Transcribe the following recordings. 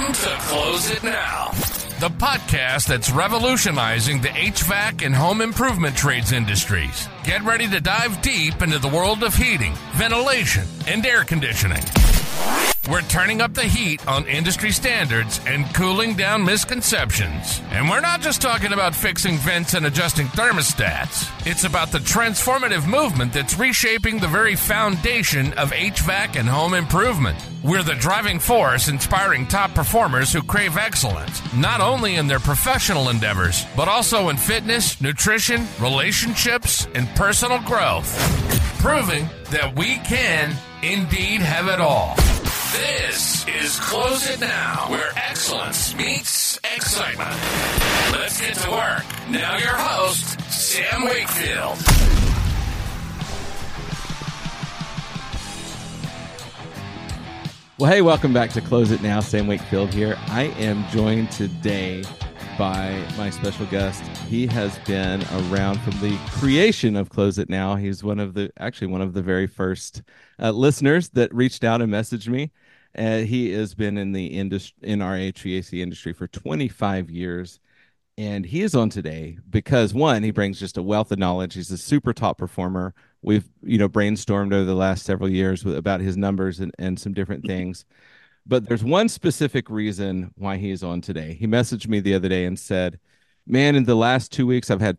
Welcome to Close It Now, the podcast that's revolutionizing the HVAC and home improvement trades industries. Get ready to dive deep into the world of heating, ventilation, and air conditioning. We're turning up the heat on industry standards and cooling down misconceptions. And we're not just talking about fixing vents and adjusting thermostats. It's about the transformative movement that's reshaping the very foundation of HVAC and home improvement. We're the driving force inspiring top performers who crave excellence, not only in their professional endeavors, but also in fitness, nutrition, relationships, and personal growth. Proving that we can indeed have it all. This is Close It Now, where excellence meets excitement. Let's get to work. Now your host, Sam Wakefield. Well, hey, welcome back to Close It Now. Sam Wakefield here. I am joined today by my special guest. He has been around from the creation of Close It Now. He's one of the very first listeners that reached out and messaged me. He has been in our HVAC industry for 25 years. And he is on today because, one, he brings just a wealth of knowledge. He's a super top performer. We've, brainstormed over the last several years about his numbers and some different things. But there's one specific reason why he is on today. He messaged me the other day and said, man, in the last 2 weeks, I've had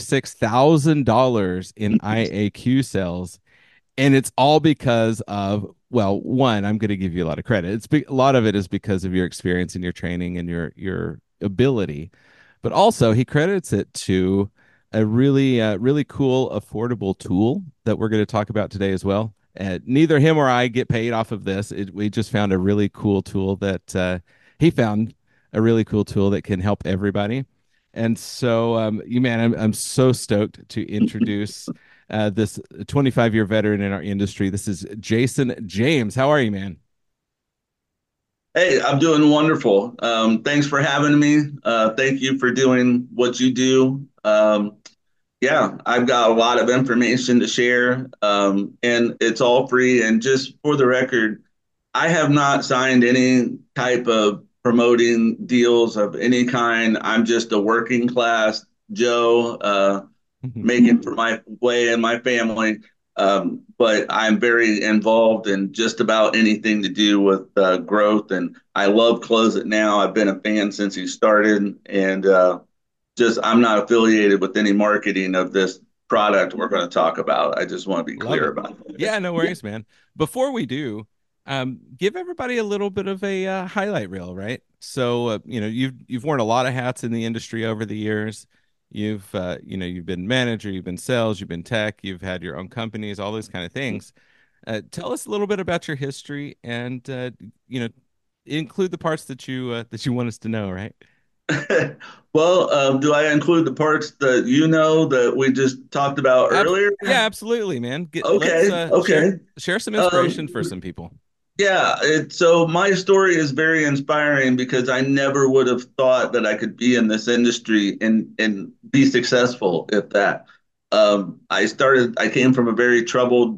$26,000 in IAQ sales. And it's all because of, well, one, I'm going to give you a lot of credit. A lot of it is because of your experience and your training and your ability. But also, he credits it to a really cool, affordable tool that we're going to talk about today as well. Neither him or I get paid off of this. We just found a really cool tool that he found a really cool tool that can help everybody. And so, I'm so stoked to introduce this 25-year veteran in our industry. This is Jason James. How are you, man? Hey, I'm doing wonderful. Thanks for having me. Thank you for doing what you do. I've got a lot of information to share, and it's all free. And just for the record, I have not signed any type of promoting deals of any kind. I'm just a working class Joe, making for my way and my family. But I'm very involved in just about anything to do with growth. And I love Close It Now. I've been a fan since he started. And I'm not affiliated with any marketing of this product we're going to taltalk about. I just want to be clear about it. Yeah, no worries, man. Before we do, give everybody a little bit of a highlight reel, right? So, you've worn a lot of hats in the industry over the years. You've been manager, you've been sales, you've been tech, you've had your own companies, all those kind of things. Tell us a little bit about your history, and include the parts that you want us to know, right? Well, do I include the parts that we just talked about earlier? Yeah, absolutely, man. Okay. Share some inspiration for some people. Yeah, so my story is very inspiring because I never would have thought that I could be in this industry and be successful at that. I came from a very troubled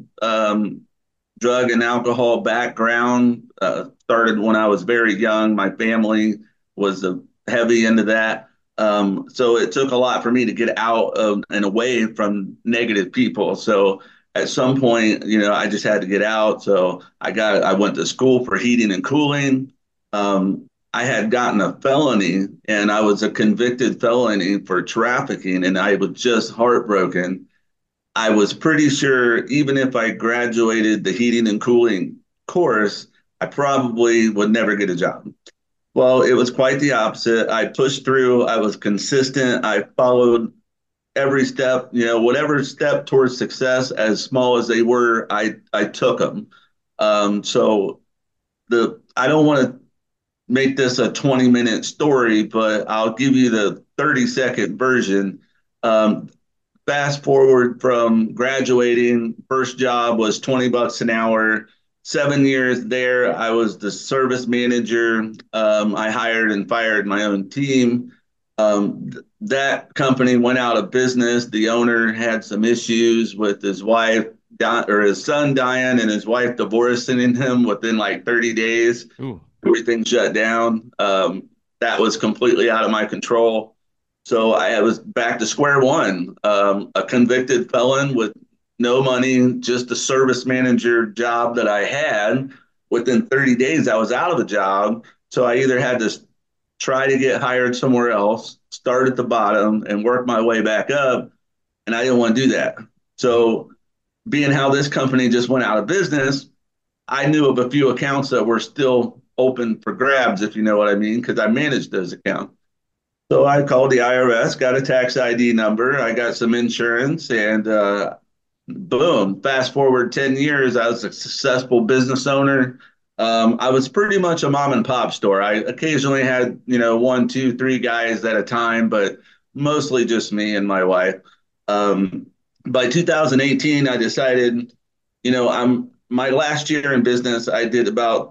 drug and alcohol background. Started when I was very young. My family was heavy into that. So it took a lot for me to get out of and away from negative people. So at some point, I just had to get out. So I went to school for heating and cooling. I had gotten a felony, and I was a convicted felony for trafficking, and I was just heartbroken. I was pretty sure even if I graduated the heating and cooling course, I probably would never get a job. Well, it was quite the opposite. I pushed through. I was consistent. I followed every step, whatever step towards success, as small as they were, I took them. So I don't want to make this a 20-minute story, but I'll give you the 30-second version. Fast forward from graduating, first job was $20 an hour. 7 years there, I was the service manager. I hired and fired my own team. That company went out of business. The owner had some issues with his wife, or his son dying, and his wife divorcing him within like 30 days. Ooh. everything shut down. That was completely out of my control. So I was back to square one, a convicted felon with no money, just a service manager job that I had. Within 30 days, I was out of a job. So I either had to try to get hired somewhere else, start at the bottom, and work my way back up. And I didn't want to do that. So, being how this company just went out of business, I knew of a few accounts that were still open for grabs, if you know what I mean, because I managed those accounts. So I called the IRS, got a tax ID number, I got some insurance, and boom, fast forward 10 years, I was a successful business owner. I was pretty much a mom and pop store. I occasionally had, one, two, three guys at a time, but mostly just me and my wife. Um, by 2018, I decided, I'm my last year in business, I did about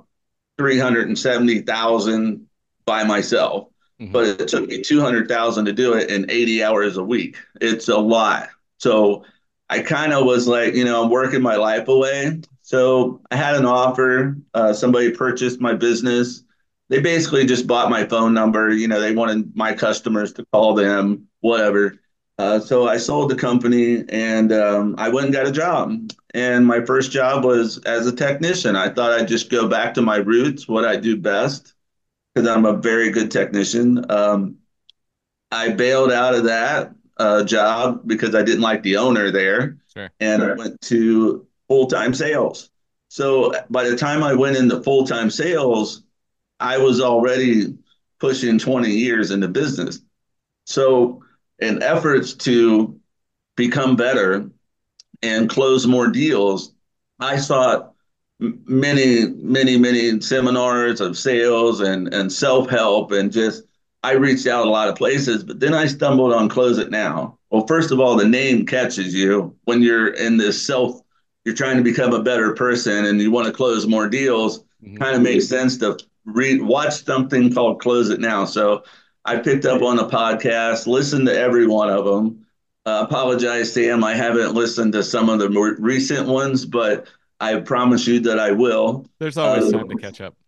370,000 by myself, Mm-hmm. but it took me 200,000 to do it in 80 hours a week. It's a lot. So I kind of was like, I'm working my life away. So I had an offer. Somebody purchased my business. They basically just bought my phone number. They wanted my customers to call them, whatever. So I sold the company and I went and got a job. And my first job was as a technician. I thought I'd just go back to my roots, what I do best, because I'm a very good technician. I bailed out of that job because I didn't like the owner there, Sure. and I went to full-time sales. So by the time I went into full-time sales, I was already pushing 20 years into business. So in efforts to become better and close more deals, I sought many, many, many seminars of sales and self help and just I reached out a lot of places, but then I stumbled on Close It Now. Well, first of all, the name catches you when you're in this you're trying to become a better person and you want to close more deals. Mm-hmm. Kind of makes sense to watch something called Close It Now. So I picked up on a podcast, listened to every one of them. Apologize, Sam. I haven't listened to some of the more recent ones, but I promise you that I will. There's always time to catch up.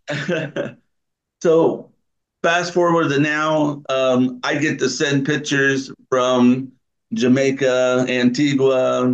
So fast forward to now, I get to send pictures from Jamaica, Antigua,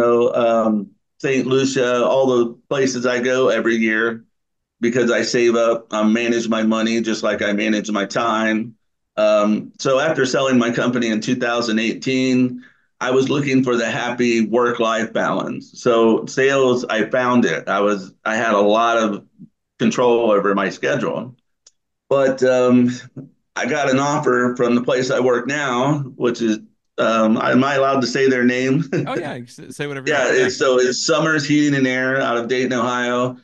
St. Lucia, all the places I go every year because I save up, I manage my money just like I manage my time. So after selling my company in 2018, I was looking for the happy work-life balance. So sales, I found it. I had a lot of control over my schedule. But I got an offer from the place I work now, which is, am I allowed to say their name? Oh yeah, say whatever you Yeah, want. Yeah. it's Summers Heating and Air out of Dayton, Ohio.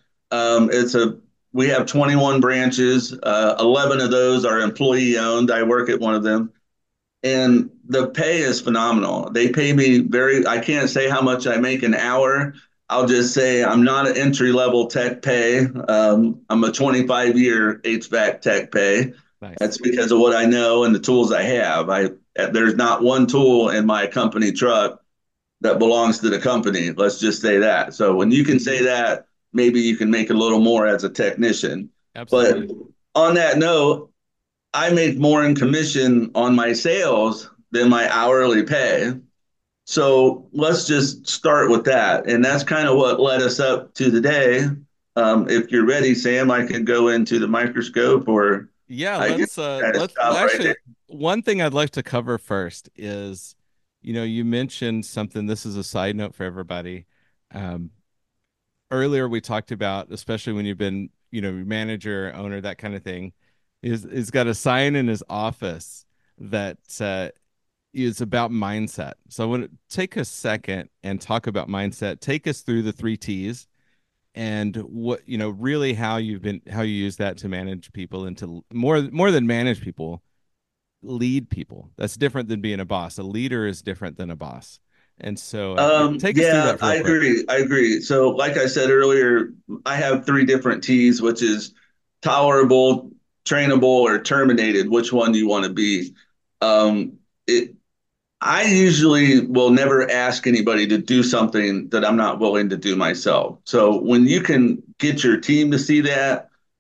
We have 21 branches. 11 of those are employee owned. I work at one of them, and the pay is phenomenal. They pay me I can't say how much I make an hour. I'll just say I'm not an entry level tech pay. I'm a 25-year HVAC tech pay. Nice. That's because of what I know and the tools I have. There's not one tool in my company truck that belongs to the company. Let's just say that. So when you can say that, maybe you can make a little more as a technician. Absolutely. But on that note, I make more in commission on my sales than my hourly pay. So let's just start with that. And that's kind of what led us up to today. If you're ready, Sam, I can go into the microscope or Yeah, I can let's stop right actually there. one thing I'd like to cover first is, you mentioned something, this is a side note for everybody. Um, Earlier we talked about, especially when you've been, manager, owner, that kind of thing, is got a sign in his office that is about mindset. So I want to take a second and talk about mindset. Take us through the three T's and what, really how you use that to manage people and to more than manage people, lead people. That's different than being a boss. A leader is different than a boss. And so take us through Yeah, that real I quick. agree. I agree. So, like I said earlier, I have three different T's, which is tolerable, trainable, or terminated. Which one do you want to be? Um, it, I usually will never ask anybody to do something that I'm not willing to do myself. So when you can get your team to see that,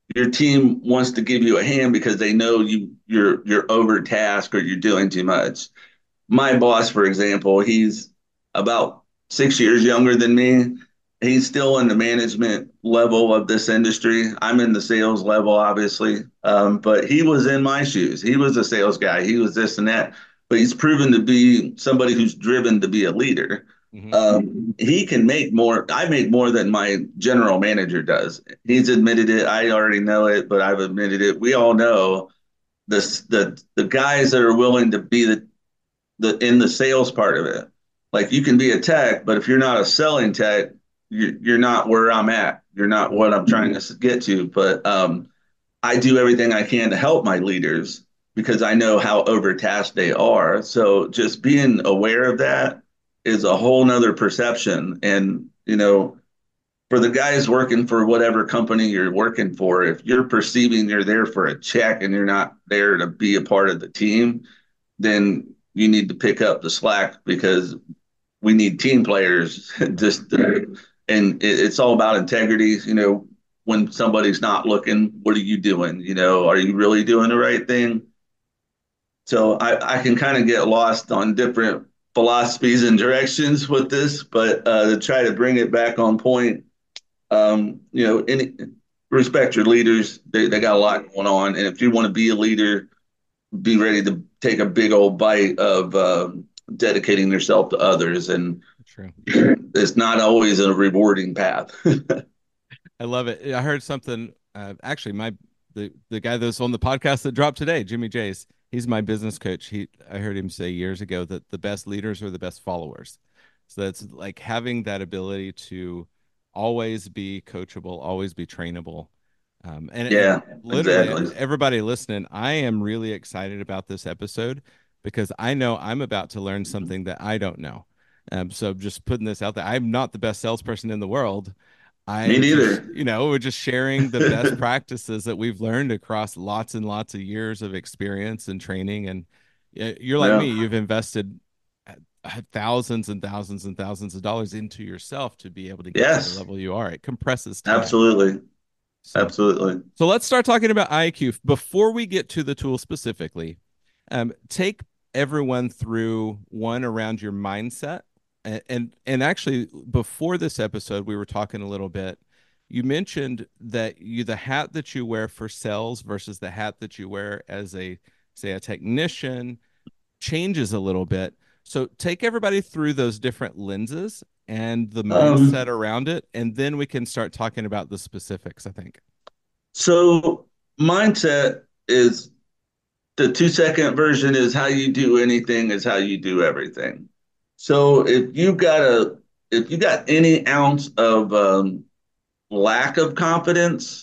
your team wants to give you a hand because they know you're overtasked or you're doing too much. My boss, for example, he's about 6 years younger than me. He's still in the management level of this industry. I'm in the sales level, obviously, but he was in my shoes. He was a sales guy. He was this and that, but he's proven to be somebody who's driven to be a leader. Mm-hmm. He can make more. I make more than my general manager does. He's admitted it. I already know it, but I've admitted it. We all know the guys that are willing to be the in the sales part of it. Like you can be a tech, but if you're not a selling tech, you're not where I'm at. You're not what I'm trying to get to. But I do everything I can to help my leaders because I know how overtasked they are. So just being aware of that is a whole nother perception. And, for the guys working for whatever company you're working for, if you're perceiving you're there for a check and you're not there to be a part of the team, then you need to pick up the slack because we need team players. And it's all about integrity. When somebody's not looking, what are you doing? Are you really doing the right thing? So I can kind of get lost on different philosophies and directions with this, but to try to bring it back on point, respect your leaders. They got a lot going on. And if you want to be a leader, be ready to take a big old bite of dedicating yourself to others. And True. It's not always a rewarding path. I love it. I heard something. Actually, the guy that's on the podcast that dropped today, Jimmy Jace, he's my business coach. I heard him say years ago that the best leaders are the best followers. So that's like having that ability to always be coachable, always be trainable. Yeah, and literally, exactly. everybody listening, I am really excited about this episode because I know I'm about to learn something that I don't know. So just putting this out there, I'm not the best salesperson in the world. Me I'm just, neither. we're just sharing the best practices that we've learned across lots and lots of years of experience and training. And you're like Yeah. me, you've invested thousands and thousands and thousands of dollars into yourself to be able to get to the Yes, level you are. It compresses time. absolutely. So, Absolutely. so let's start talking about IQ. Before we get to the tool specifically, take everyone through one around your mindset. And actually, before this episode, we were talking a little bit. You mentioned that the hat that you wear for sales versus the hat that you wear as say a technician changes a little bit. So take everybody through those different lenses and the mindset Um, around it, and then we can start talking about the specifics, I think. so mindset is the 2 second version is how you do anything is how you do everything. So if you got any ounce of lack of confidence,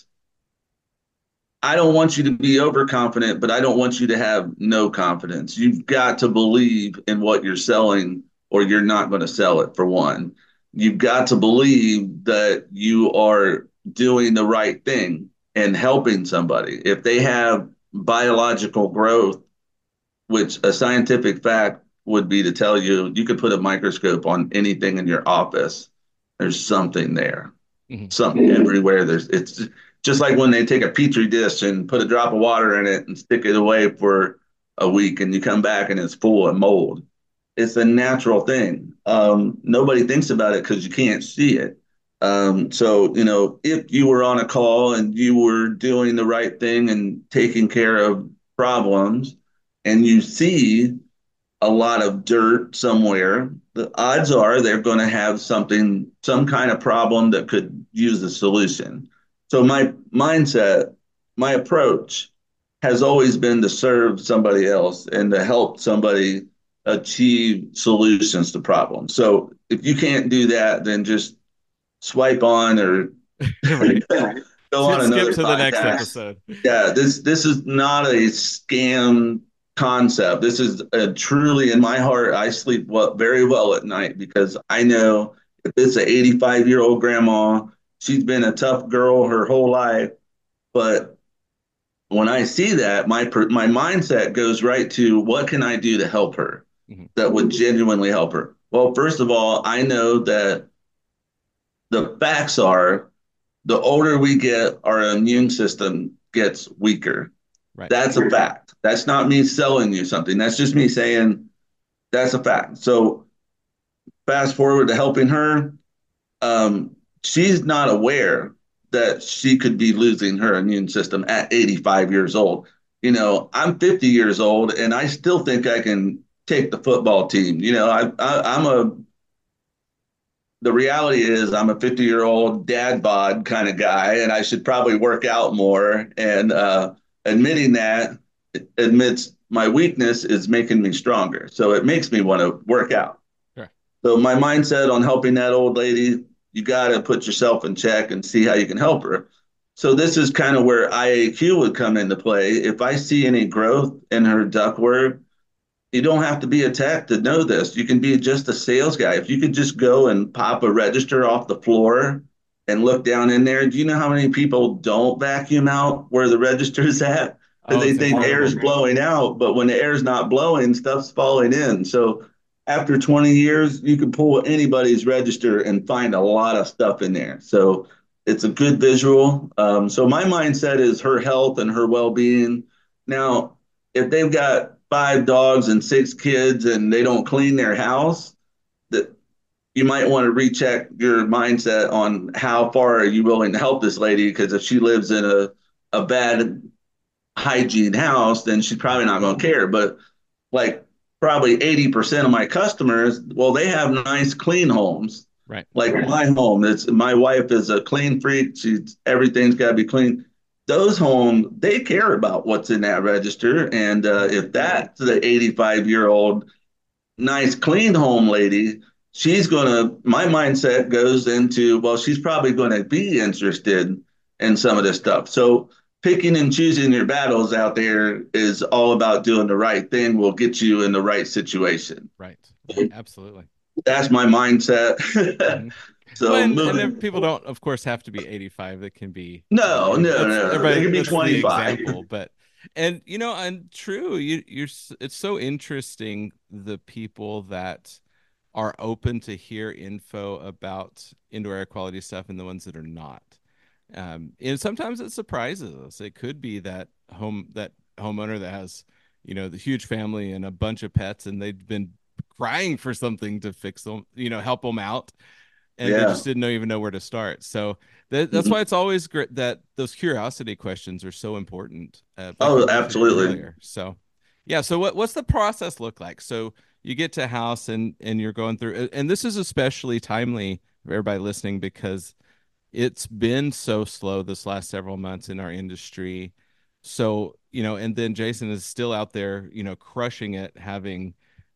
I don't want you to be overconfident, but I don't want you to have no confidence. You've got to believe in what you're selling, or you're not going to sell it, for one. You've got to believe that you are doing the right thing and helping somebody. If they have biological growth, which a scientific fact would be to tell you, you could put a microscope on anything in your office, there's something there, Mhm. something everywhere. It's just like when they take a petri dish and put a drop of water in it and stick it away for a week, and you come back and it's full of mold. It's a natural thing. Nobody thinks about it because you can't see it. So, if you were on a call and you were doing the right thing and taking care of problems, and you see a lot of dirt somewhere, the odds are they're going to have some kind of problem that could use a solution. So my mindset, my approach has always been to serve somebody else and to help somebody achieve solutions to problems. So if you can't do that, then just swipe on or Right. go on Skip another to the next podcast. episode. Yeah, this is not a scam concept. This is truly in my heart. I sleep very well at night because I know if it's an 85-year-old grandma, she's been a tough girl her whole life. But when I see that, my mindset goes right to what can I do to help her Mhm. that would genuinely help her. Well, first of all, I know that the facts are the older we get, our immune system gets weaker. Right. That's a fact. That's not me selling you something. That's just me saying that's a fact. So fast forward to helping her, she's not aware that she could be losing her immune system at 85 years old. I'm 50 years old and I still think I can take the football team. The reality is I'm a 50-year-old dad bod kind of guy, and I should probably work out more. And admitting that admits my weakness is making me stronger. So it makes me want to work out. Sure. So my mindset on helping that old lady, you got to put yourself in check and see how you can help her. So this is kind of where IAQ would come into play. If I see any growth in her ductwork, you don't have to be a tech to know this. You can be just a sales guy. If you could just go and pop a register off the floor and look down in there, do you know how many people don't vacuum out where the register is at? Because they think air is blowing out, but when the air is not blowing, stuff's falling in. So after 20 years, you can pull anybody's register and find a lot of stuff in there. So it's a good visual. So my mindset is her health and her well-being. Now, if they've got 5 dogs and 6 kids and they don't clean their house, that you might want to recheck your mindset on how far are you willing to help this lady, because if she lives in a bad hygiene house, then she's probably not going to care. But like probably 80% of my customers, well, they have nice clean homes. Right. Like my home, my wife is a clean freak. Everything's got to be clean. Those homes, they care about what's in that register. And if that's the 85-year-old nice clean home lady, my mindset goes into, well, she's probably going to be interested in some of this stuff. So picking and choosing your battles out there is all about doing the right thing will get you in the right situation. Right. Absolutely. That's my mindset. Mm-hmm. So well, and people don't, of course, have to be 85. It can be no. Everybody, they can be 25. Example, but and true. It's so interesting the people that are open to hear info about indoor air quality stuff and the ones that are not. And sometimes it surprises us. It could be that homeowner that has the huge family and a bunch of pets, and they've been crying for something to fix them, help them out. And they just didn't even know where to start. So that's why it's always great that those curiosity questions are so important. Absolutely. So, yeah. So what's the process look like? So you get to a house and you're going through, and this is especially timely for everybody listening because it's been so slow this last several months in our industry. So, and then Jason is still out there, crushing it, having,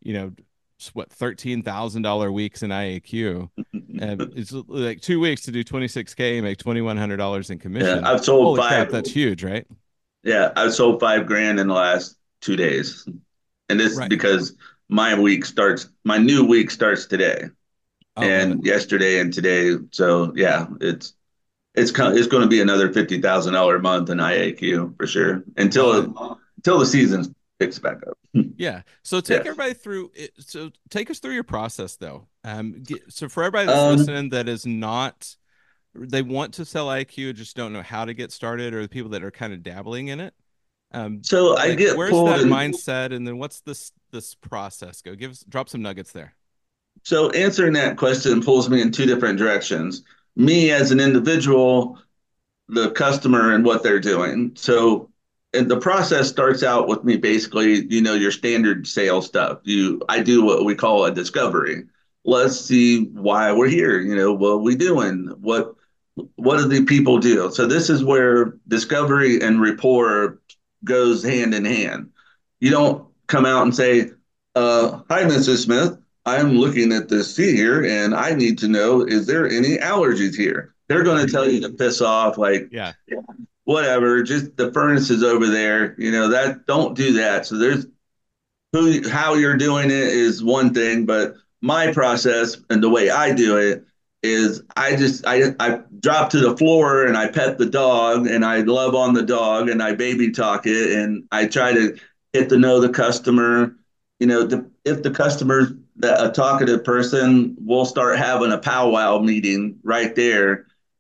$13,000 weeks in IAQ, and it's like 2 weeks to do 26K, make $2,100 in commission. Yeah, I've sold Holy 5. crap, that's huge, right? Yeah, I've sold $5,000 in the last 2 days, and this is because my new week starts today, and yesterday and today. So yeah, it's going to be another $50,000 a month in IAQ for sure until the season picks back up. Yeah. So take everybody through it. So take us through your process though. So for everybody that's listening that is not, they want to sell IAQ, just don't know how to get started, or the people that are kind of dabbling in it. So I get where's pulled that in, mindset, and then what's this process go? Drop some nuggets there. So answering that question pulls me in 2 different directions. Me as an individual, the customer and what they're doing. So and the process starts out with me basically, your standard sales stuff. I do what we call a discovery. Let's see why we're here. What are we doing? What do the people do? So this is where discovery and rapport goes hand in hand. You don't come out and say, hi, Mrs. Smith. I'm looking at this here and I need to know, is there any allergies here? They're going to tell you to piss off, like, whatever, just the furnace is over there, don't do that. So there's how you're doing it is one thing, but my process and the way I do it is I drop to the floor and I pet the dog and I love on the dog and I baby talk it and I try to get to know the customer. If the customer's a talkative person, we'll start having a powwow meeting right there.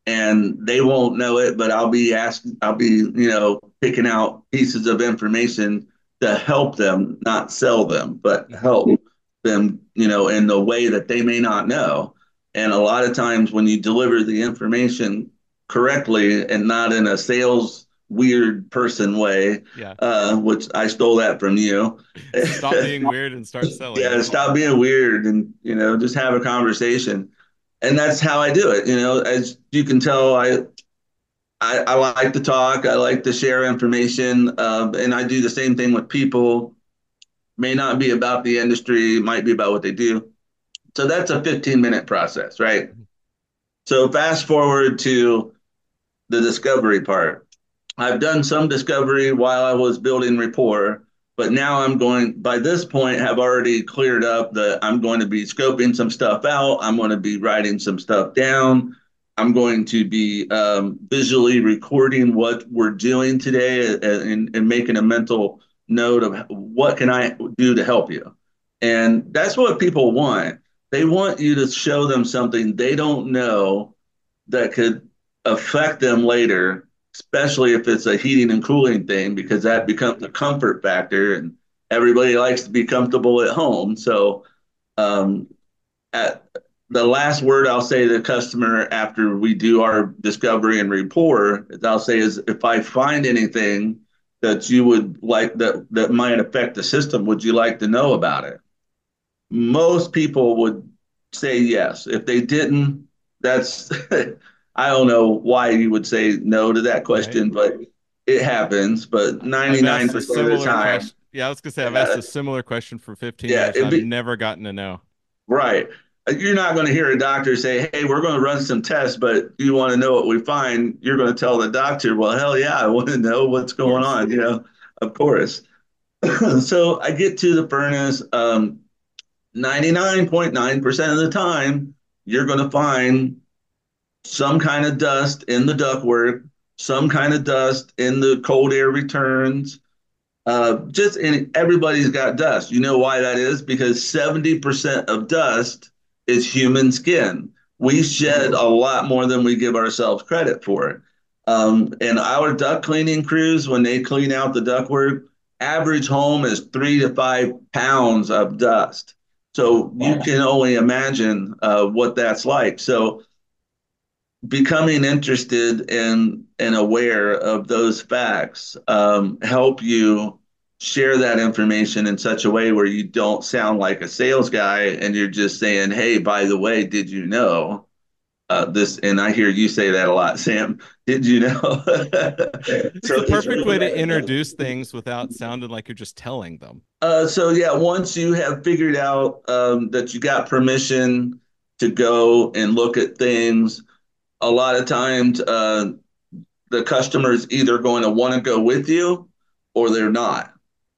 and they won't know it, but I'll be, picking out pieces of information to help them, not sell them, but help them, in the way that they may not know. And a lot of times when you deliver the information correctly and not in a sales weird person way, Yeah. Which I stole that from you. Stop being weird and start selling. Yeah, stop being weird and, just have a conversation. And that's how I do it. As you can tell, I like to talk. I like to share information. And I do the same thing with people. May not be about the industry, might be about what they do. So that's a 15-minute process, right? So fast forward to the discovery part. I've done some discovery while I was building rapport, but now by this point, have already cleared up that I'm going to be scoping some stuff out. I'm going to be writing some stuff down. I'm going to be visually recording what we're doing today and making a mental note of what can I do to help you. And that's what people want. They want you to show them something they don't know that could affect them later, especially if it's a heating and cooling thing, because that becomes a comfort factor and everybody likes to be comfortable at home. So, at the last word I'll say to the customer after we do our discovery and rapport, I'll say is if I find anything that you would like that might affect the system, would you like to know about it? Most people would say yes. If they didn't, that's I don't know why you would say no to that question, right, but it happens. But 99% of the time, yeah, I was gonna say I've asked a similar question for 15 yeah, years. I've never gotten a no. Right. You're not going to hear a doctor say, "Hey, we're going to run some tests, but you want to know what we find?" You're going to tell the doctor, "Well, hell yeah, I want to know what's going on." Of course. So I get to the furnace. 99.9% of the time, you're going to find some kind of dust in the ductwork, some kind of dust in the cold air returns. Everybody's got dust. You know why that is? Because 70% of dust is human skin. We shed a lot more than we give ourselves credit for. And our duct cleaning crews, when they clean out the ductwork, average home is 3 to 5 pounds of dust. So you can only imagine what that's like. So becoming interested and aware of those facts help you share that information in such a way where you don't sound like a sales guy and you're just saying, "Hey, by the way, did you know this?" And I hear you say that a lot, Sam. Did you know? It's the perfect way to introduce things without sounding like you're just telling them. So yeah, once you have figured out that you got permission to go and look at things, a lot of times the customer is either going to want to go with you or they're not.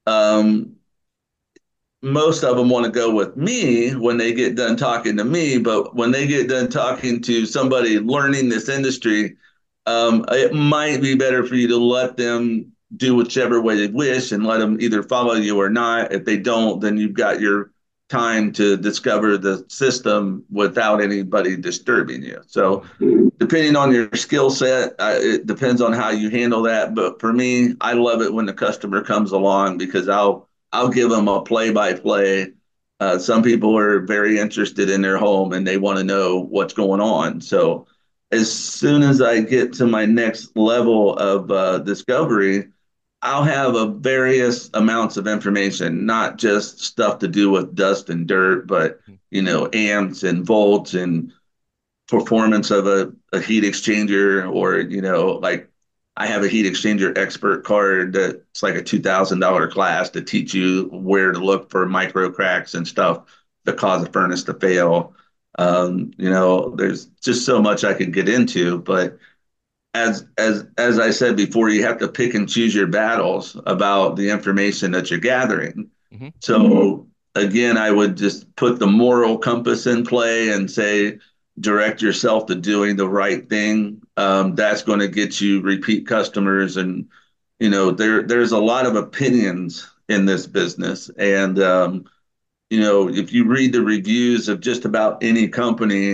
Most of them want to go with me when they get done talking to me, but when they get done talking to somebody learning this industry, it might be better for you to let them do whichever way they wish and let them either follow you or not. If they don't, then you've got your time to discover the system without anybody disturbing you. So depending on your skill set, it depends on how you handle that. But for me, I love it when the customer comes along because I'll give them a play-by-play. Some people are very interested in their home and they want to know what's going on. So as soon as I get to my next level of discovery, I'll have a various amounts of information, not just stuff to do with dust and dirt, but amps and volts and performance of a heat exchanger, or like I have a heat exchanger expert card that's like a $2,000 class to teach you where to look for micro cracks and stuff that cause a furnace to fail. There's just so much I could get into, but as I said before, you have to pick and choose your battles about the information that you're gathering. Mm-hmm. So again, I would just put the moral compass in play and say, direct yourself to doing the right thing. That's going to get you repeat customers. And, there's a lot of opinions in this business. And, if you read the reviews of just about any company,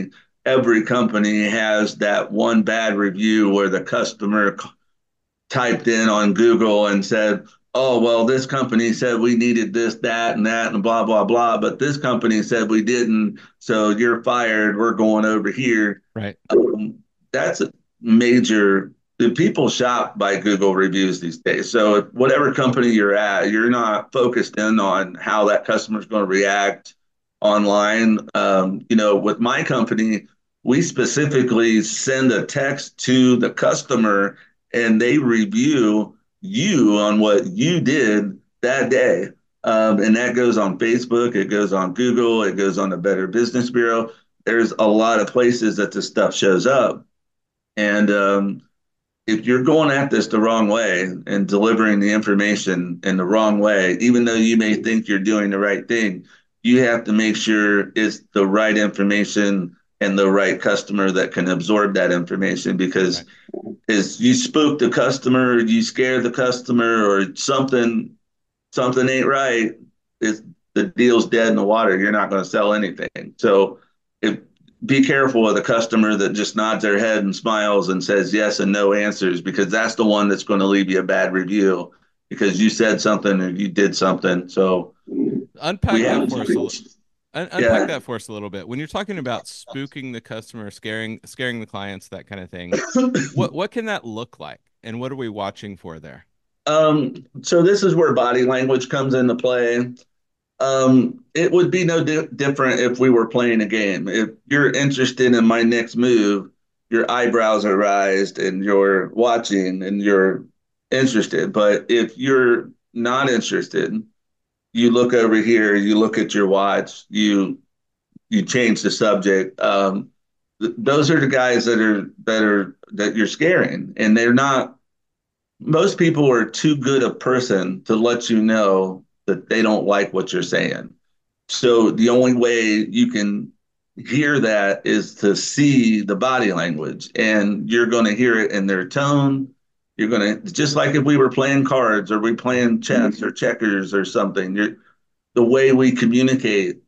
every company has that one bad review where the customer typed in on Google and said, oh, well, this company said we needed this, that, and blah, blah, blah. But this company said we didn't. So you're fired. We're going over here. Right. That's a major. The people shop by Google reviews these days. So if whatever company you're at, you're not focused in on how that customer is going to react online. With my company, we specifically send a text to the customer and they review you on what you did that day. And that goes on Facebook, it goes on Google, it goes on the Better Business Bureau. There's a lot of places that this stuff shows up. And if you're going at this the wrong way and delivering the information in the wrong way, even though you may think you're doing the right thing, you have to make sure it's the right information and the right customer that can absorb that information, because is you spook the customer, you scare the customer, or something ain't right, it's the deal's dead in the water. You're not going to sell anything. So be careful of the customer that just nods their head and smiles and says yes and no answers, because that's the one that's going to leave you a bad review because you said something or you did something. So unpack that for us a little bit. When you're talking about spooking the customer, scaring the clients, that kind of thing, what can that look like, and what are we watching for there? So this is where body language comes into play. It would be no different if we were playing a game. If you're interested in my next move, your eyebrows are raised and you're watching and you're interested. But if you're not interested, you look over here, you look at your watch, you change the subject. Those are the guys that you're scaring, and they're not. Most people are too good a person to let you know that they don't like what you're saying. So the only way you can hear that is to see the body language, and you're going to hear it in their tone. You're going to, just like if we were playing cards or we playing chess or checkers or something, the way we communicate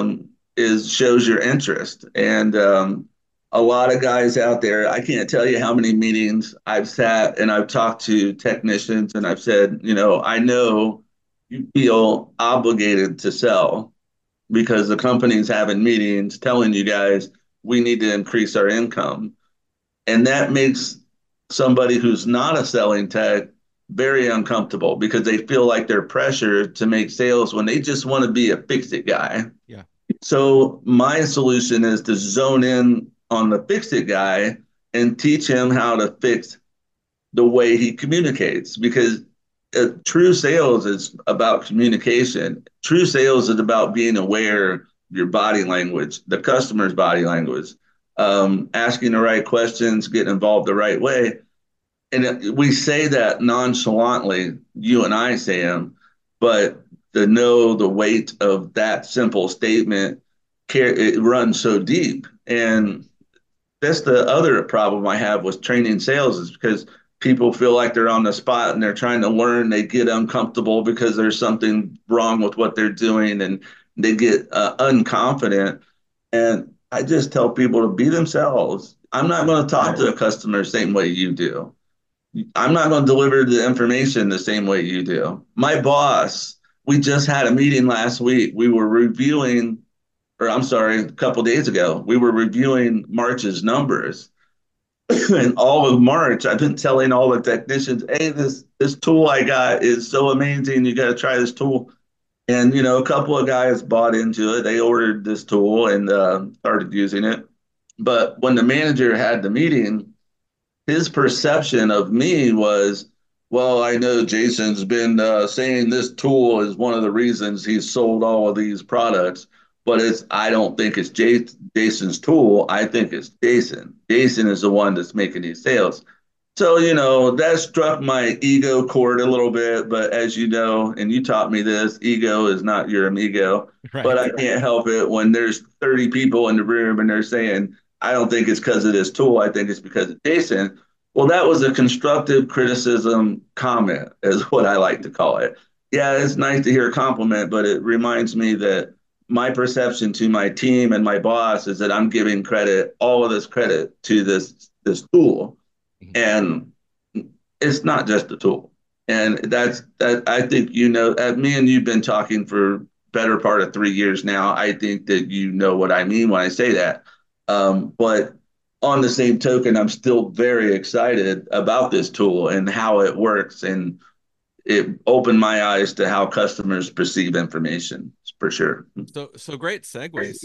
shows your interest. And a lot of guys out there, I can't tell you how many meetings I've sat and I've talked to technicians and I've said, I know you feel obligated to sell because the company's having meetings telling you guys we need to increase our income. And that makes somebody who's not a selling tech very uncomfortable because they feel like they're pressured to make sales when they just want to be a fix-it guy. Yeah. So my solution is to zone in on the fix-it guy and teach him how to fix the way he communicates, because true sales is about communication. True sales is about being aware of your body language, the customer's body language, asking the right questions, getting involved the right way. And we say that nonchalantly, you and I, Sam, but to know the weight of that simple statement, it runs so deep. And that's the other problem I have with training sales, is because people feel like they're on the spot and they're trying to learn. They get uncomfortable because there's something wrong with what they're doing, and they get unconfident. And I just tell people to be themselves. I'm not going to talk to a customer the same way you do. I'm not going to deliver the information the same way you do. My boss, we just had a meeting last week. We were reviewing, a couple of days ago, we were reviewing March's numbers. And all of March, I've been telling all the technicians, hey, this tool I got is so amazing. You got to try this tool. And, a couple of guys bought into it. They ordered this tool and started using it. But when the manager had the meeting, his perception of me was, well, I know Jason's been saying this tool is one of the reasons he's sold all of these products, but I don't think it's Jason's tool. I think it's Jason. Jason is the one that's making these sales. So, that struck my ego chord a little bit, but as you know, and you taught me this, ego is not your amigo. Right. But I can't help it when there's 30 people in the room and they're saying, I don't think it's because of this tool. I think it's because of Jason. Well, that was a constructive criticism comment, is what I like to call it. Yeah, it's nice to hear a compliment, but it reminds me that my perception to my team and my boss is that I'm giving credit, all of this credit to this tool, Mhm. and it's not just a tool. And that's that. I think me and you've been talking for better part of 3 years now. I think that you know what I mean when I say that. But on the same token, I'm still very excited about this tool and how it works, and it opened my eyes to how customers perceive information for sure. So great segue.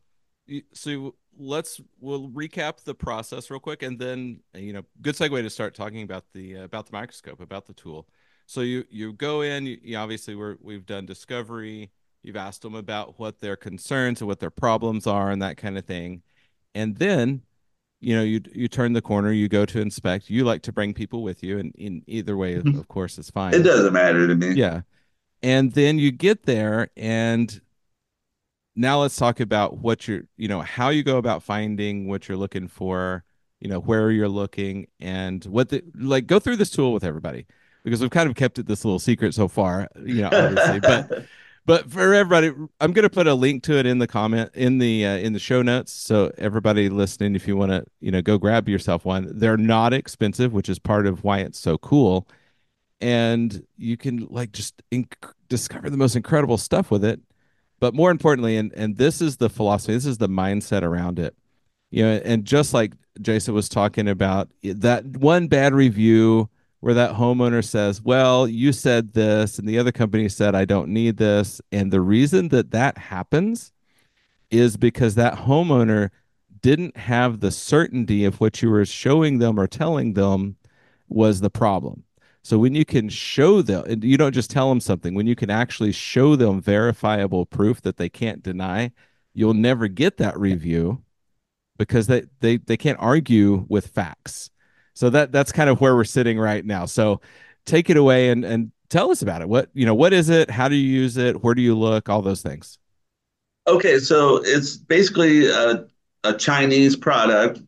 We'll recap the process real quick, and then good segue to start talking about the microscope, about the tool. So you go in. You obviously we've done discovery. You've asked them about what their concerns and what their problems are, and that kind of thing, and then you turn the corner. You go to inspect. You like to bring people with you, and in either way, of course, is It fine. doesn't matter to me. Yeah, and then you get there, and now let's talk about how you go about finding what you're looking for, where you're looking, and go through this tool with everybody, because we've kind of kept it this little secret so far, obviously. But for everybody, I'm going to put a link to it in the comment in the show notes, so everybody listening, if you want to, go grab yourself one. They're not expensive, which is part of why it's so cool, and you can just discover the most incredible stuff with it. But more importantly, and this is the philosophy, this is the mindset around it. And just like Jason was talking about, that one bad review where that homeowner says, well, you said this and the other company said I don't need this, and the reason that happens is because that homeowner didn't have the certainty of what you were showing them or telling them was the problem. So when you can show them, and you don't just tell them something, when you can actually show them verifiable proof that they can't deny, you'll never get that review, because they can't argue with facts. So that's kind of where we're sitting right now. So take it away and tell us about it. What is it? How do you use it? Where do you look? All those things. Okay, so it's basically a Chinese product.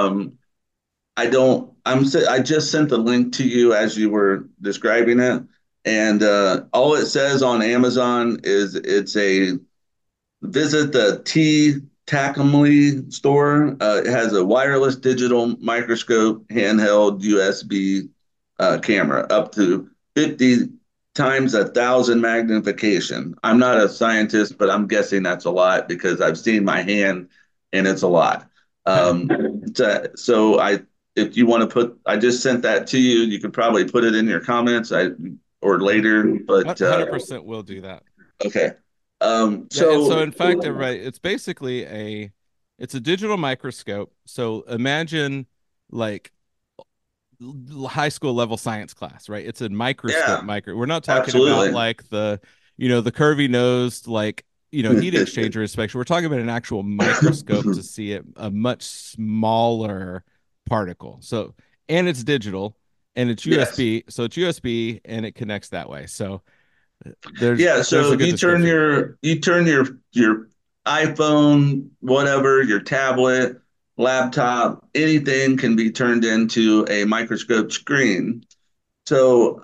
I don't. I just sent the link to you as you were describing it, and all it says on Amazon is it's a visit the T Takamli store. It has a wireless digital microscope, handheld USB camera, up to 50 times 1,000 magnification. I'm not a scientist, but I'm guessing that's a lot because I've seen my hand and it's a lot. So if you want to I just sent that to you. You could probably put it in your comments, or later. But 100% will do that. okay. Yeah, and so in fact, everybody, it's a digital microscope. So imagine like high school level science class, right? It's a microscope. Yeah, We're not talking about absolutely. like the curvy nosed heat exchanger inspection. We're talking about an actual microscope to see a much smaller particle. So, and it's digital and it's Yes. USB. So it's USB and it connects that way. So there's Yeah, there's so a good description. you turn your iPhone, whatever, your tablet, laptop, anything can be turned into a microscope screen. So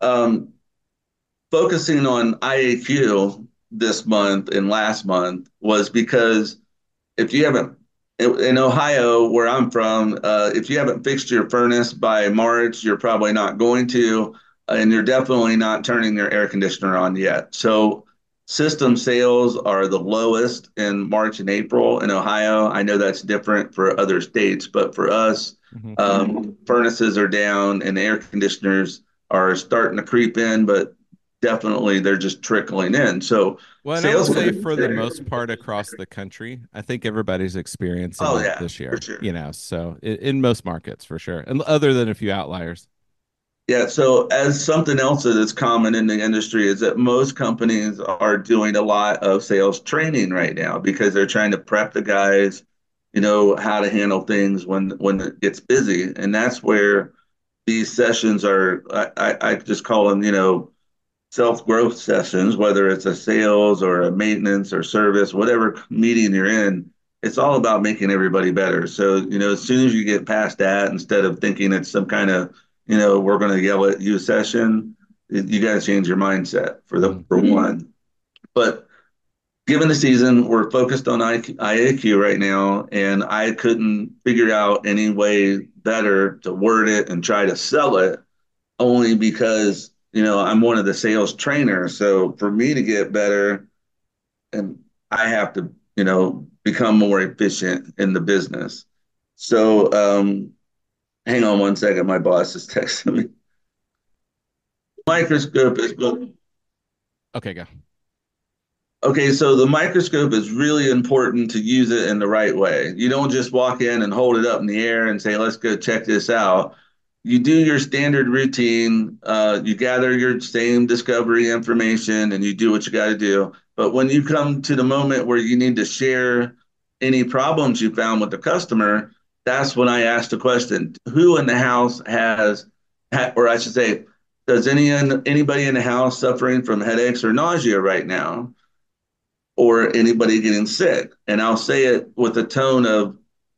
focusing on IAQ this month and last month was because if you haven't in Ohio, where I'm from, if you haven't fixed your furnace by March, you're probably not going to, and you're definitely not turning your air conditioner on yet. So system sales are the lowest in March and April in Ohio. I know that's different for other states, but for us, Mm-hmm. furnaces are down and air conditioners are starting to creep in, but definitely they're just trickling in. So Well, and I would sales. say for the most part across the country, I think everybody's experiencing Oh it yeah, this for year, sure. so in most markets for sure. And other than a few outliers. Yeah, so as something else that is common in the industry is that most companies are doing a lot of sales training right now because they're trying to prep the guys, how to handle things when it gets busy. And that's where these sessions are, I just call them, self-growth sessions, whether it's a sales or a maintenance or service, whatever meeting you're in, it's all about making everybody better. So, as soon as you get past that, instead of thinking it's some kind of, we're going to yell at you session, you got to change your mindset for Mhm. one. But given the season, we're focused on IAQ right now, and I couldn't figure out any way better to word it and try to sell it only because, I'm one of the sales trainers. So for me to get better, and I have to, become more efficient in the business. So hang on one second. My boss is texting me. Microscope is good. Okay, go. Okay, so the microscope is really important to use it in the right way. You don't just walk in and hold it up in the air and say, let's go check this out. You do your standard routine, you gather your same discovery information, and you do what you got to do. But when you come to the moment where you need to share any problems you found with the customer, that's when I ask the question, who in the house or I should say, does anybody in the house suffering from headaches or nausea right now? Or anybody getting sick? And I'll say it with a tone of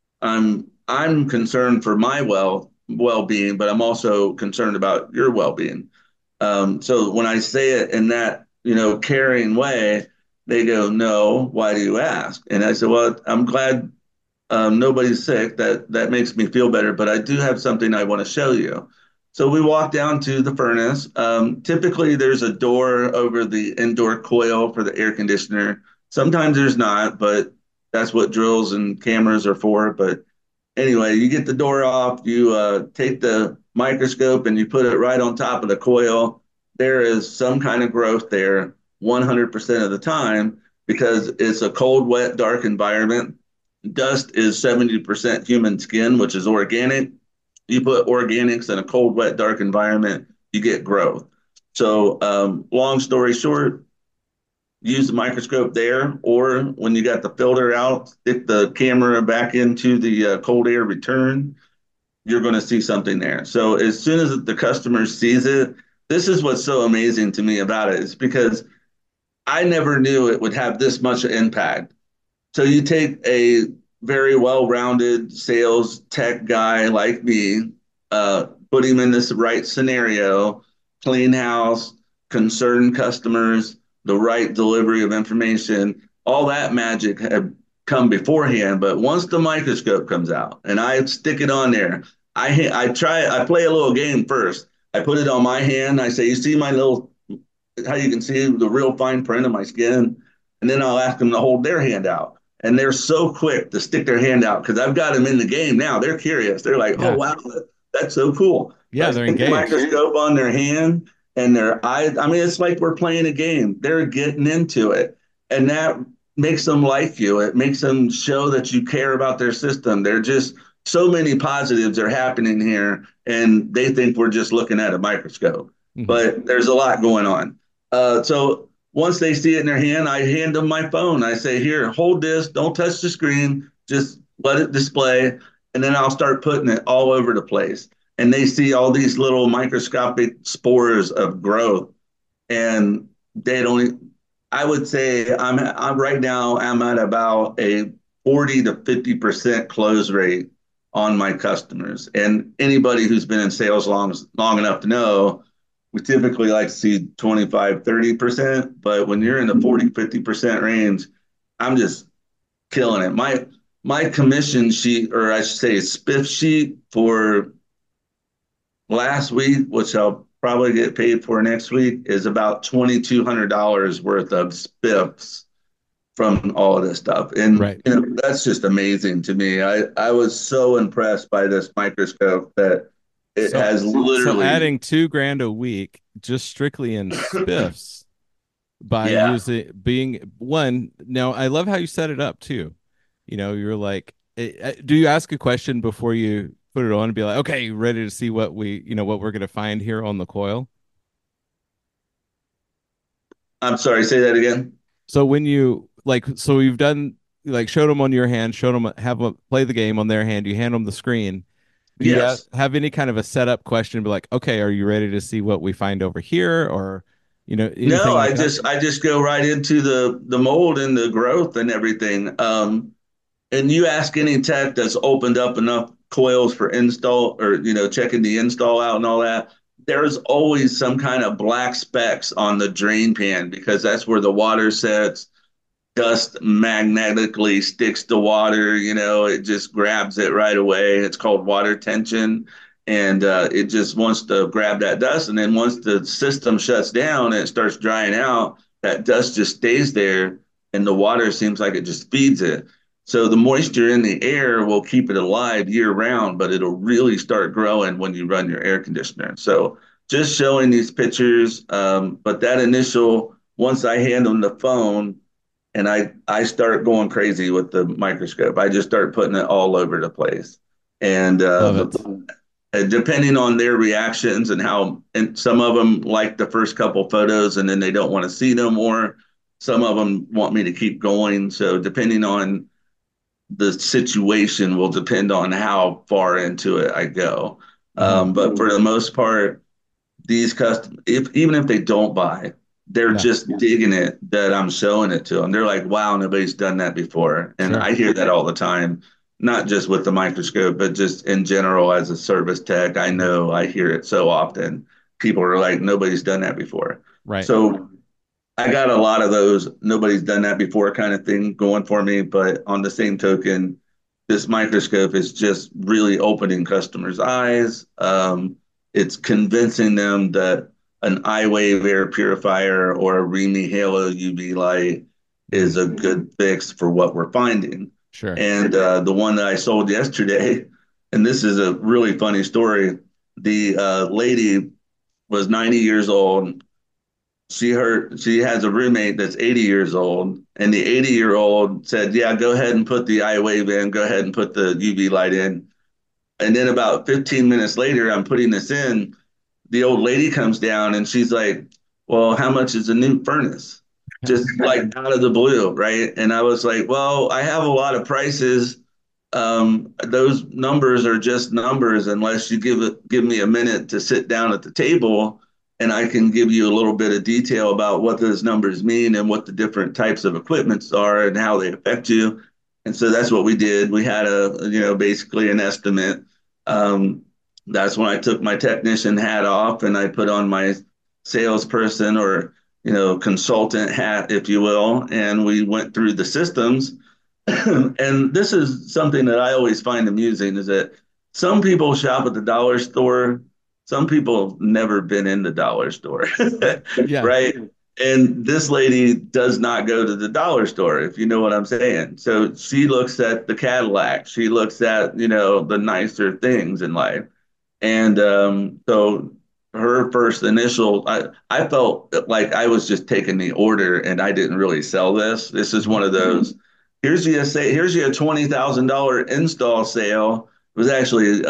I'm concerned for my well-being, but I'm also concerned about your well-being. So when I say it in that caring way, they go, "No, why do you ask?" And I said, "Well, I'm glad nobody's sick. That makes me feel better. But I do have something I want to show you." So we walk down to the furnace. Typically, there's a door over the indoor coil for the air conditioner. Sometimes there's not, but that's what drills and cameras are for. But anyway, you get the door off, you take the microscope and you put it right on top of the coil. There is some kind of growth there 100% of the time because it's a cold, wet, dark environment. Dust is 70% human skin, which is organic. You put organics in a cold, wet, dark environment, you get growth. So, long story short, use the microscope there, or when you got the filter out, stick the camera back into the cold air return, you're going to see something there. So, as soon as the customer sees it, this is what's so amazing to me about it, is because I never knew it would have this much impact. So you take a very well-rounded sales tech guy like me, put him in this right scenario, clean house, concerned customers, the right delivery of information, all that magic had come beforehand. But once the microscope comes out and I stick it on there, I play a little game first. I put it on my hand. I say, you see my little, how you can see the real fine print of my skin? And then I'll ask them to hold their hand out. And they're so quick to stick their hand out because I've got them in the game now. They're curious. They're like, "Oh, Yeah. wow, that's so cool." Yeah, I they're stick the engaged. microscope on their hand and their eyes. I mean, it's like we're playing a game. They're getting into it. And that makes them like you. It makes them show that you care about their system. They're just so many positives are happening here. And they think we're just looking at a microscope. Mhm. But there's a lot going on. So once they see it in their hand, I hand them my phone. I say, here, hold this. Don't touch the screen. Just let it display. And then I'll start putting it all over the place. And they see all these little microscopic spores of growth. And they don't, I would say I'm right now, I'm at about a 40 to 50% close rate on my customers. And anybody who's been in sales long enough to know, we typically like to see 25, 30%, but when you're in the 40, 50% range, I'm just killing it. My commission sheet, or I should say spiff sheet for last week, which I'll probably get paid for next week, is about $2,200 worth of spiffs from all of this stuff. And Right. that's just amazing to me. I was so impressed by this microscope that it So has so literally, adding 2 grand a week just strictly in spiffs by yeah. using being one. Now, I love how you set it up too. You're like, do you ask a question before you put it on and be like, okay, you ready to see what we're going to find here on the coil? I'm sorry, say that again. So when you like, so you've done like showed them on your hand, showed them have them play the game on their hand, you hand them the screen. Do you Yes. have any kind of a setup question? Be like, okay, are you ready to see what we find over here, or No, anything like that? I just go right into the mold and the growth and everything. And you ask any tech that's opened up enough coils for install or checking the install out and all that, there's always some kind of black specks on the drain pan because that's where the water sets. dust magnetically sticks to water, it just grabs it right away. It's called water tension. And it just wants to grab that dust. And then once the system shuts down and it starts drying out, that dust just stays there and the water seems like it just feeds it. So the moisture in the air will keep it alive year round, but it'll really start growing when you run your air conditioner. So just showing these pictures, but that initial, once I hand them the phone, and I start going crazy with the microscope. I just start putting it all over the place, and Love it. depending on their reactions and how, and some of them like the first couple photos, and then they don't want to see no more. Some of them want me to keep going. So depending on the situation, will depend on how far into it I go. But for the most part, these custom if even if they don't buy, they're Yeah. just digging it that I'm showing it to them. They're like, wow, nobody's done that before. And Sure. I hear that all the time, not just with the microscope, but just in general as a service tech. I know I hear it so often. People are like, nobody's done that before. Right. So I got a lot of those nobody's done that before kind of thing going for me. But on the same token, this microscope is just really opening customers' eyes. It's convincing them that an iWave air purifier or a Remy Halo UV light is a good fix for what we're finding. Sure. And the one that I sold yesterday, and this is a really funny story. The lady was 90 years old. She has a roommate that's 80 years old, and the 80-year-old said, "Yeah, go ahead and put the iWave in. Go ahead and put the UV light in." And then about 15 minutes later, I'm putting this in. The old lady comes down and she's like, "Well, how much is a new furnace?" Just like out of the blue, right? And I was like, "Well, I have a lot of prices. Those numbers are just numbers unless you give me a minute to sit down at the table and I can give you a little bit of detail about what those numbers mean and what the different types of equipments are and how they affect you." And so that's what we did. We had basically an estimate. Um, that's when I took my technician hat off and I put on my salesperson or, consultant hat, if you will, and we went through the systems. And this is something that I always find amusing is that some people shop at the dollar store. Some people have never been in the dollar store, Yeah. right? And this lady does not go to the dollar store, if you know what I'm saying. So she looks at the Cadillac. She looks at, the nicer things in life. And so her first initial, I felt like I was just taking the order and I didn't really sell this. This is one of those, here's your $20,000 install sale. It was actually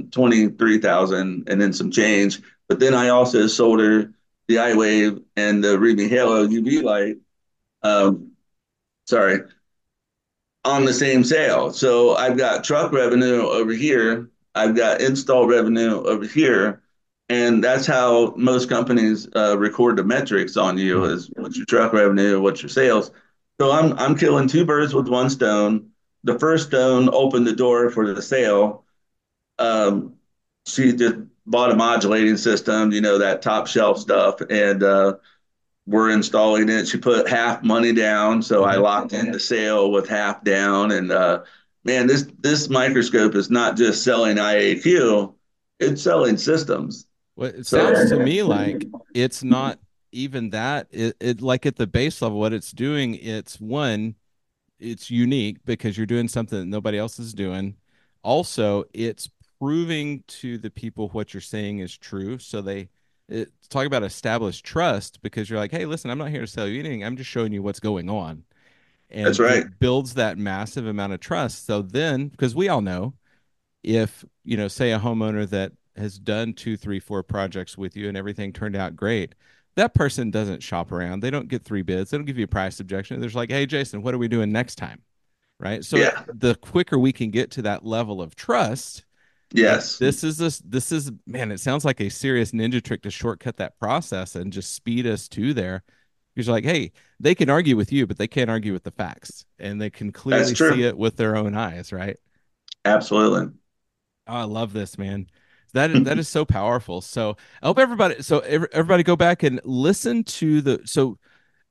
23,000 and then some change. But then I also sold her the iWave and the Remy Halo UV light. Um, sorry, on the same sale. So I've got truck revenue over here. I've got install revenue over here. And that's how most companies record the metrics on you is what's your truck revenue, what's your sales. So I'm killing two birds with one stone. The first stone opened the door for the sale. Um, she just bought a modulating system, that top shelf stuff, and we're installing it. She put half money down, so I locked in the sale with half down. And man, this microscope is not just selling IAQ; it's selling systems. Well, it So sounds to me like it's not even that. It like at the base level, what it's doing, it's one, it's unique because you're doing something that nobody else is doing. Also, it's proving to the people what you're saying is true. So talk about established trust because you're like, hey, listen, I'm not here to sell you anything. I'm just showing you what's going on. that's And right. it builds that massive amount of trust. So then, because we all know if, say a homeowner that has done two, three, four projects with you and everything turned out great, that person doesn't shop around. They don't get three bids. They don't give you a price objection. They're just like, hey, Jason, what are we doing next time? Right. So Yeah. the quicker we can get to that level of trust, Yes. this is, man, it sounds like a serious ninja trick to shortcut that process and just speed us to there. Because like, hey, they can argue with you, but they can't argue with the facts and they can That's clearly see true. it with their own eyes. Right. Absolutely. Oh, I love this, man. That is so powerful. So I hope everybody, everybody go back and listen to the. So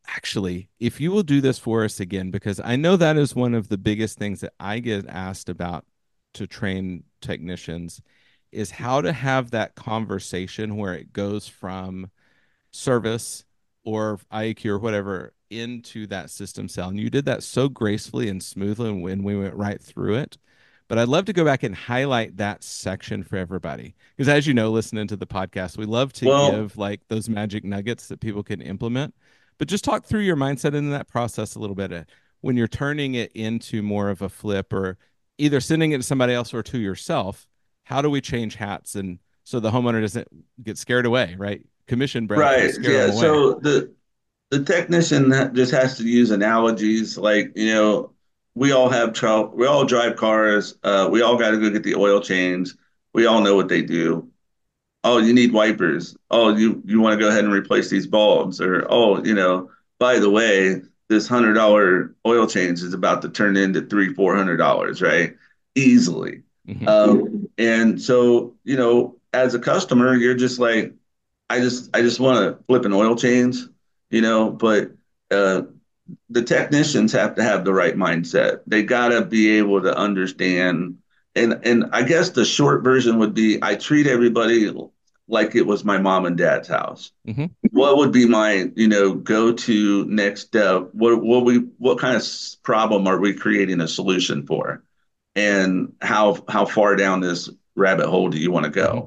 actually, if you will do this for us again, because I know that is one of the biggest things that I get asked about to train technicians, is how to have that conversation where it goes from service or IAQ or whatever into that system cell. And you did that so gracefully and smoothly when we went right through it. But I'd love to go back and highlight that section for everybody. Because as you know, listening to the podcast, we love to Well, give like those magic nuggets that people can implement. But just talk through your mindset in that process a little bit. When you're turning it into more of a flip or either sending it to somebody else or to yourself, how do we change hats and so the homeowner doesn't get scared away, right? Commission breath will right. scare them Yeah. away. So the technician just has to use analogies like, we all have trouble. We all drive cars. We all got to go get the oil change. We all know what they do. Oh, you need wipers. Oh, you want to go ahead and replace these bulbs, or oh, by the way, this $100 oil change is about to turn into $300-400, right? Easily. Hmm. And so, as a customer, you're just like, I just want to flip an oil change, but uh, the technicians have to have the right mindset. They got to be able to understand. And I guess the short version would be I treat everybody like it was my mom and dad's house. Hmm. What would be my, go-to next step? What kind of problem are we creating a solution for? And how far down this rabbit hole do you want to Hmm. go?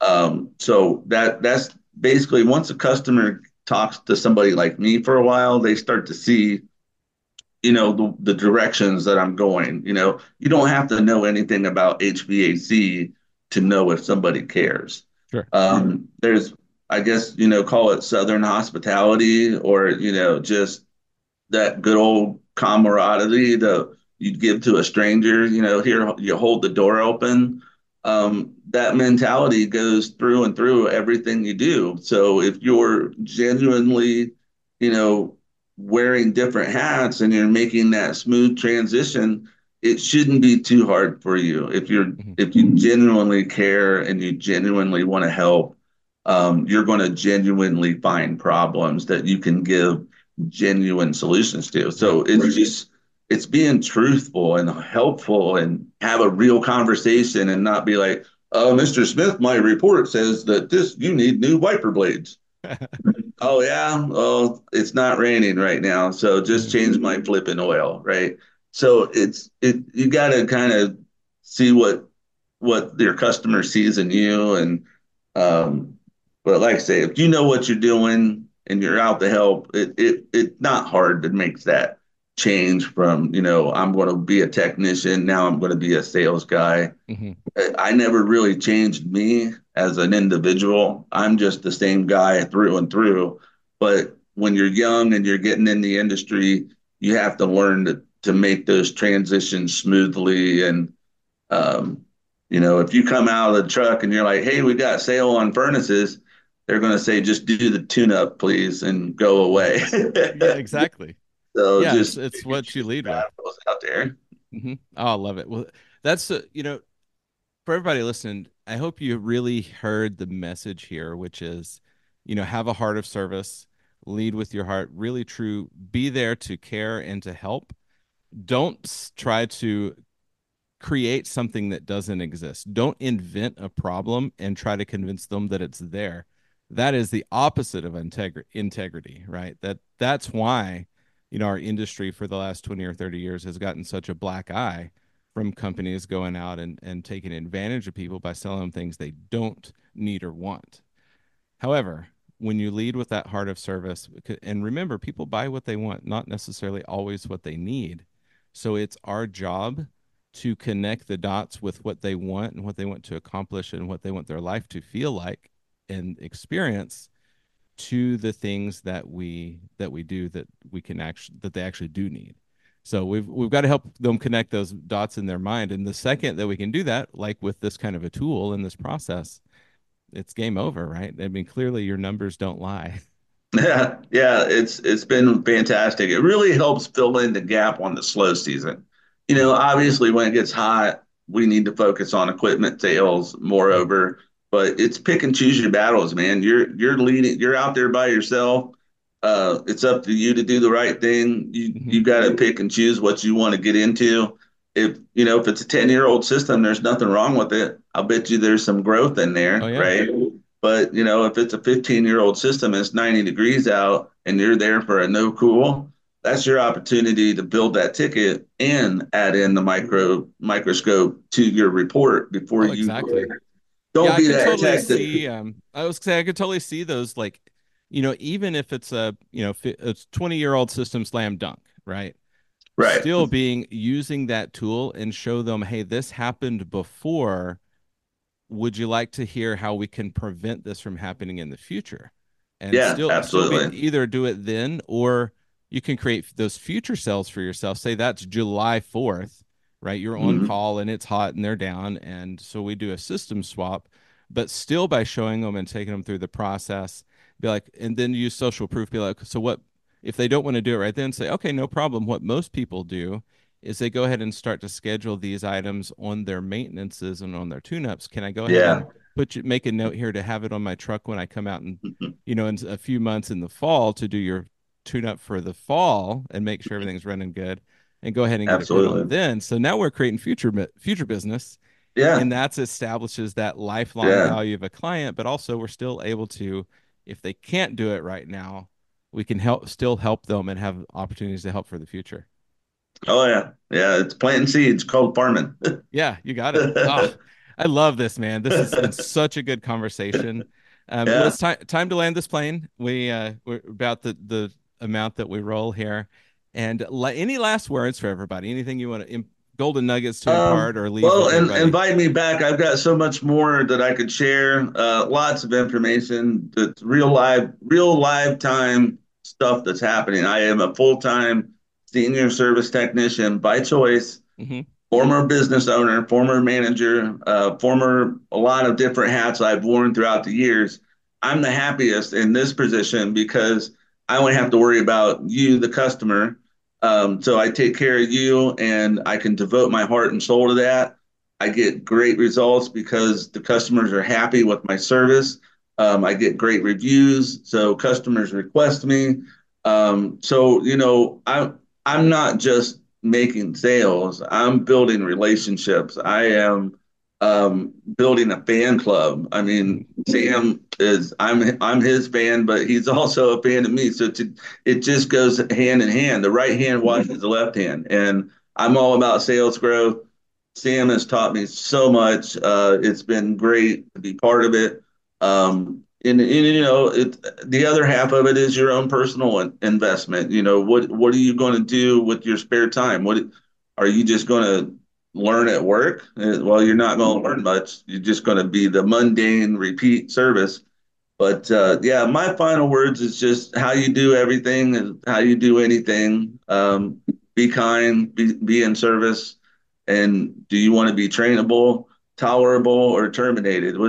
So that's basically once a customer talks to somebody like me for a while, they start to see, the directions that I'm going. You don't have to know anything about HVAC to know if somebody cares. Sure. There's, I guess, call it Southern hospitality or, just that good old camaraderie that you'd give to a stranger. Here you hold the door open. That mentality goes through and through everything you do. So if you're genuinely, you know, wearing different hats and you're making that smooth transition, it shouldn't be too hard for you. Hmm. If you genuinely care and you genuinely want to help, you're going to genuinely find problems that you can give genuine solutions to. Right. So it's being truthful and helpful and have a real conversation and not be like, Mr. Smith, my report says that you need new wiper blades. Oh yeah, well, it's not raining right now, so just Hmm. change my flipping oil, right? So you got to kind of see what your customer sees in you, and um, but like I say, if you know what you're doing and you're out to help, it's not hard to make that change from, I'm going to be a technician, now I'm going to be a sales guy. Hmm. I never really changed me as an individual. I'm just the same guy through and through. But when you're young and you're getting in the industry, you have to learn to make those transitions smoothly. And, if you come out of the truck and you're like, hey, we got sale on furnaces, they're going to say, just do the tune up, please, and go away. Yeah, exactly. So Yeah, just it's what you lead with. out there. Hmm. Oh, I love it. Well, that's for everybody listening, I hope you really heard the message here, which is, have a heart of service, lead with your heart, really true, be there to care and to help. Don't try to create something that doesn't exist. Don't invent a problem and try to convince them that it's there. That is the opposite of integrity, right? That's why, our industry for the last 20 or 30 years has gotten such a black eye from companies going out and taking advantage of people by selling them things they don't need or want. However, when you lead with that heart of service, and remember, people buy what they want, not necessarily always what they need. So it's our job to connect the dots with what they want and what they want to accomplish and what they want their life to feel like and experience to the things that we do that we can actually that they actually do need. So we've got to help them connect those dots in their mind. And the second that we can do that, like with this kind of a tool in this process, it's game over, right? I mean, clearly your numbers don't lie. Yeah, yeah, it's been fantastic. It really helps fill in the gap on the slow season. Obviously when it gets hot, we need to focus on equipment sales Mhm. moreover, but it's pick and choose your battles, man. You're leading, you're out there by yourself. It's up to you to do the right thing. You Hmm. got to pick and choose what you want to get into. If it's a 10-year-old system, there's nothing wrong with it. I'll bet you there's some growth in Oh there, yeah. right? But if it's a 15-year-old system and it's 90 degrees out and you're there for a no cool, that's your opportunity to build that ticket and add in the microscope to your report before Oh, you exactly. Yeah, don't I be could that totally tactic. see. I was say I could totally see those, like, even if it's a, it's 20-year-old system slam dunk, right? Right. Still being using that tool and show them, hey, this happened before. Would you like to hear how we can prevent this from happening in the future? And Yeah, still be absolutely. either do it then, or you can create those future cells for yourself. Say that's July 4th, right? You're on Mhm. call and it's hot and they're down. And so we do a system swap, but still by showing them and taking them through the process, be like, and then use social proof, be like, so what if they don't want to do it right then? Say, okay, no problem. What most people do is they go ahead and start to schedule these items on their maintenances and on their tune-ups. Can I go ahead Yeah. and make a note here to have it on my truck when I come out and, Mhm. in a few months in the fall to do your tune-up for the fall and make sure everything's running good, and go ahead and get it put on Absolutely. then. So now we're creating future business, Yeah. and that establishes that lifelong Yeah. value of a client, but also we're still able to, if they can't do it right now, we can help them and have opportunities to help for the future. Oh yeah. Yeah. It's planting seeds called farming. Yeah, you got it. Ah, I love this, man. This has been such a good conversation. Well, Yeah. it's time to land this plane. We're about the amount that we roll here, and any last words for everybody? Anything you want to golden nuggets to impart or leave Well, with and everybody? invite me back. I've got so much more that I could share. Lots of information that's real live time stuff that's happening. I am a full-time senior service technician by choice, Hmm. former business owner, former manager, former a lot of different hats I've worn throughout the years. I'm the happiest in this position because I only have to worry about you, the customer. So I take care of you and I can devote my heart and soul to that. I get great results because the customers are happy with my service. I get great reviews, so customers request me. I'm not just making sales. I'm building relationships. I am building a fan club. I mean, Sam is I'm his fan, but he's also a fan of me. It just goes hand in hand. The right hand washes the left hand, and I'm all about sales growth. Sam has taught me so much. It's been great to be part of it. The other half of it is your own personal investment. What are you going to do with your spare time? What are you just going to learn at work? Well, you're not going to learn much. You're just going to be the mundane repeat service. But yeah, my final words is just how you do everything and how you do anything. Be kind, be in service, and do you want to be trainable, tolerable, or terminated?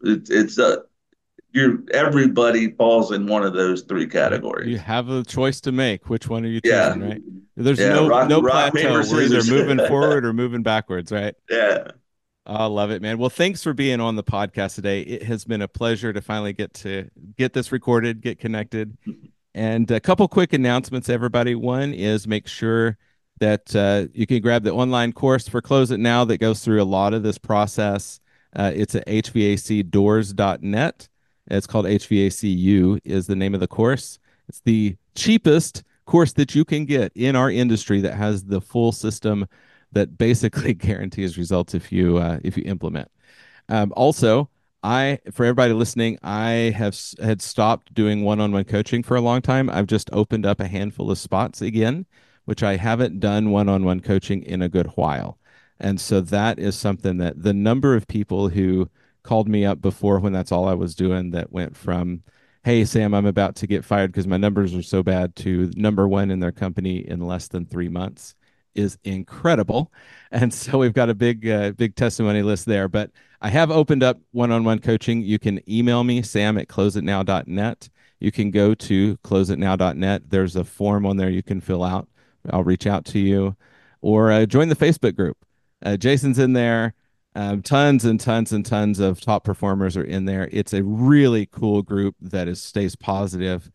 Everybody falls in one of those three Yep, you categories. have a choice to make. Which one are you Yeah, choosing, right? There's yeah. no Rock, plateau. paper, We're either scissors. moving forward or moving backwards, right? Yeah. I love it, man. Well, thanks for being on the podcast today. It has been a pleasure to finally get this recorded, get connected. And a couple quick announcements, everybody. One is make sure that you can grab the online course for Close It Now that goes through a lot of this process. It's at hvacdoors.net. It's called HVACU is the name of the course. It's the cheapest course that you can get in our industry that has the full system that basically guarantees results if you implement. Also, for everybody listening, had stopped doing one-on-one coaching for a long time. I've just opened up a handful of spots again, which I haven't done one-on-one coaching in a good while. And so that is something that the number of people who called me up before when that's all I was doing that went from, hey, Sam, I'm about to get fired because my numbers are so bad to number one in their company in less than 3 months is incredible. And so we've got a big testimony list there. But I have opened up one-on-one coaching. You can email me, sam@closeitnow.net. You can go to closeitnow.net. There's a form on there you can fill out. I'll reach out to you. Or join the Facebook group. Jason's in there. Tons and tons and tons of top performers are in there. It's a really cool group that stays positive.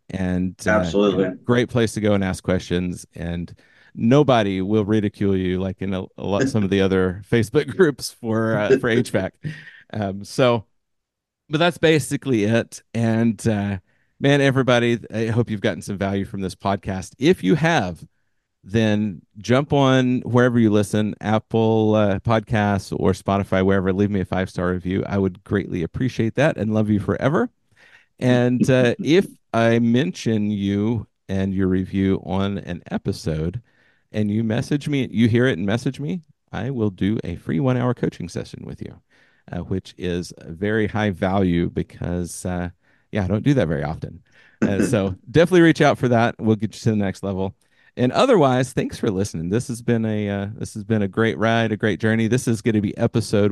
and Absolutely. great place to go and ask questions. And nobody will ridicule you like in a lot some of the other Facebook groups for HVAC. So, but that's basically it. And man, everybody, I hope you've gotten some value from this podcast. If you have, then jump on wherever you listen, Apple Podcasts or Spotify, wherever. Leave me a 5-star review. I would greatly appreciate that and love you forever. And if I mention you and your review on an episode and you message me, you hear it and message me, I will do a free 1-hour coaching session with you, which is very high value because, I don't do that very often. So definitely reach out for that. We'll get you to the next level. And otherwise, thanks for listening. This has been a great ride, a great journey. This is going to be episode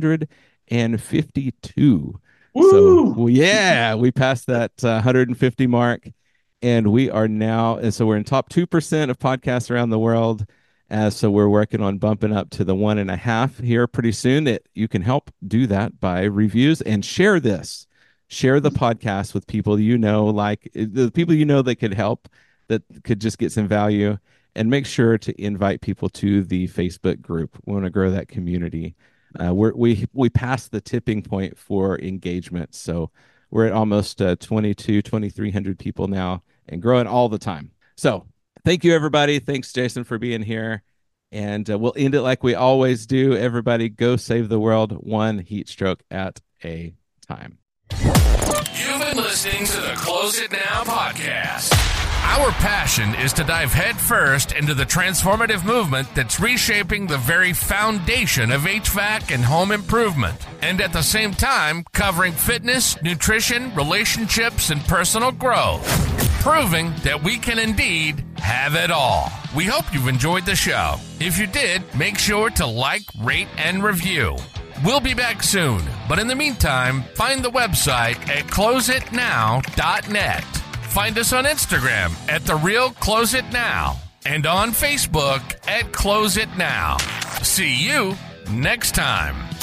152. Woo! So we passed that 150 mark, and we are now, and so we're in top 2% of podcasts around the world. So we're working on bumping up to the 1.5 here pretty soon. You can help do that by reviews and share this. Share the podcast with people you know, like the people you know that could help, that could just get some value, and make sure to invite people to the Facebook group. We want to grow that community. We passed the tipping point for engagement. So we're at almost 2,300 people now and growing all the time. So thank you, everybody. Thanks, Jason, for being here. And we'll end it like we always do. Everybody go save the world one heat stroke at a time. You've been listening to the Close It Now podcast. Our passion is to dive headfirst into the transformative movement that's reshaping the very foundation of HVAC and home improvement, and at the same time covering fitness, nutrition, relationships, and personal growth, proving that we can indeed have it all. We hope you've enjoyed the show. If you did, make sure to like, rate, and review. We'll be back soon, but in the meantime, find the website at closeitnow.net. Find us on Instagram at The Real Close It Now and on Facebook at Close It Now. See you next time.